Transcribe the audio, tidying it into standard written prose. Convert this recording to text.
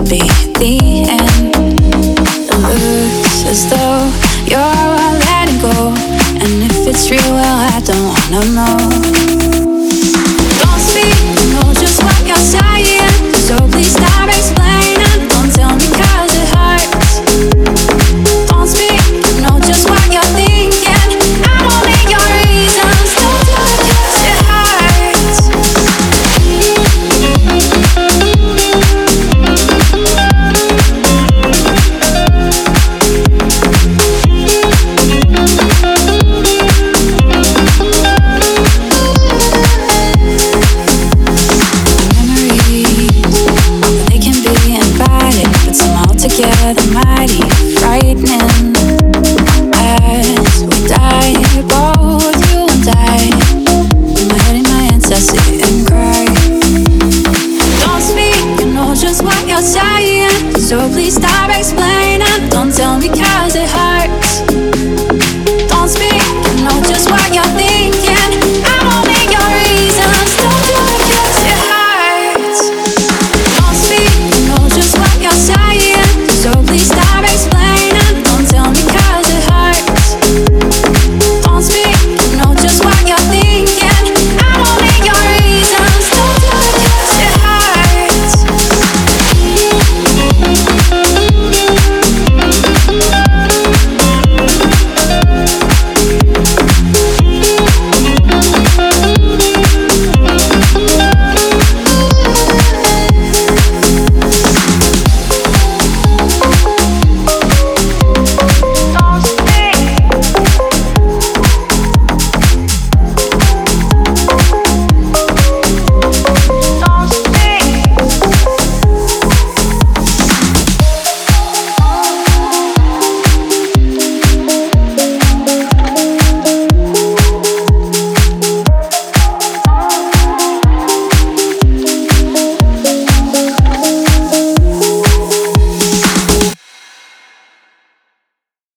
be the end. It looks as though you're letting go, and if it's real, well, I don't wanna know. Don't speak, know just what you're saying, so please stop explaining. Don't tell me 'cause it hurts. Don't speak, know just what you're thinking. I don't need your reasons. Don't do it 'cause it hurts. Together mighty frightening. As we die, both you and I, with my head in my hands, I sit and cry. Don't speak, you know just what you're saying, so please stop explaining.